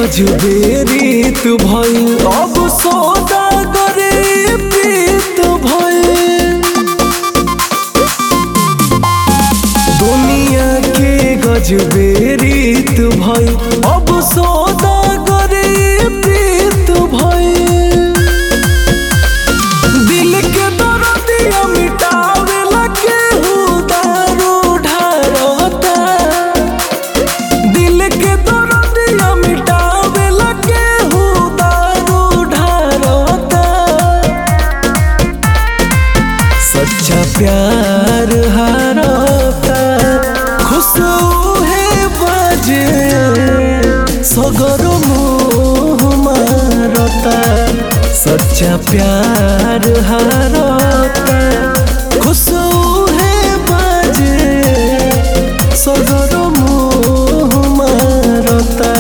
गजबे रीत भइल अब सौदागरे प्रीत भइल। दुनिया के गजबे रीत भइल अब सौदागरे प्रीत भइल। दिल के दर्दिया मिटावेला केहू दारू ढारता। दिल के दर्दिया मिटावेला केहू दारू ढारता। सच्चा प्यार हारता खुश है बाजे सगर मुँह मारता। सच्चा प्यार हारता खुश है बाजे सगर मुँह मारता।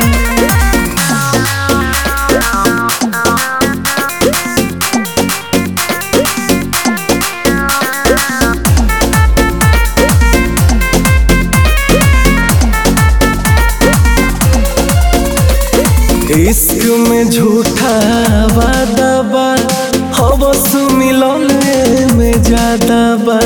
इश्क में झूठा वादा बा हवस मिलने में ज्यादा बा।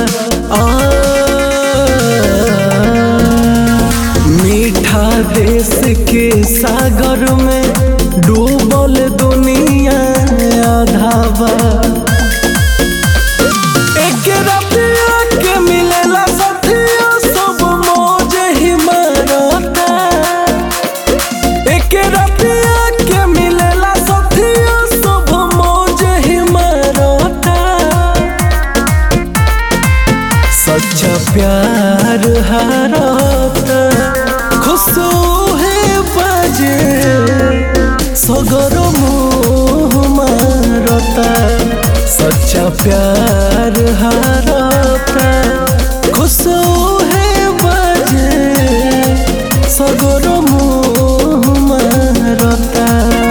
मीठा देश के सागर में डूबल दुनिया आधा बा। एक रतिया के मिलेला साथिया सब मौज ही मारता। एक रतिया के मिलेला साथिया सब मौज ही मारता। सच्चा प्यार हारता खुश है बाजे सगर मुँह मारता। सच्चा प्यार हारता खुश है बाजे सगर मुँह मारता।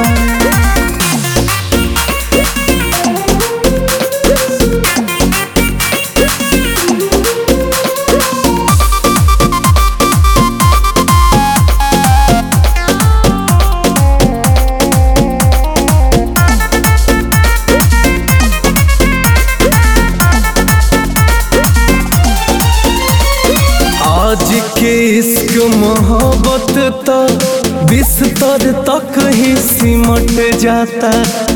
आज के इश्क मोहब्बत तो बिस्तर तक ही सिमट जाता।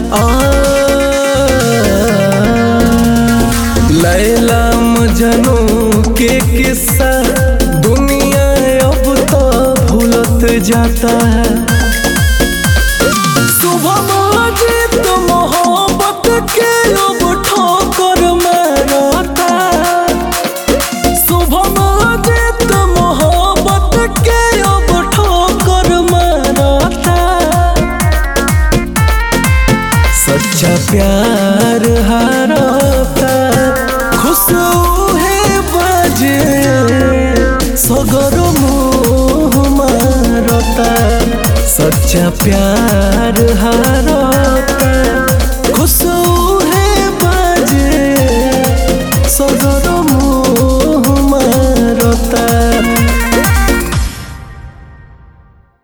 लैला मजनू के किस्सा दुनिया अब तो भूलत जाता है। सुबह अजीत मोहब्बत के अब ठोकर मारता। सुबह अजीत मोहब्बत के अब ठोकर मारता। सच्चा प्यार हारता खुश है बाजे सगर मुँह मारता। सच्चा प्यार हारता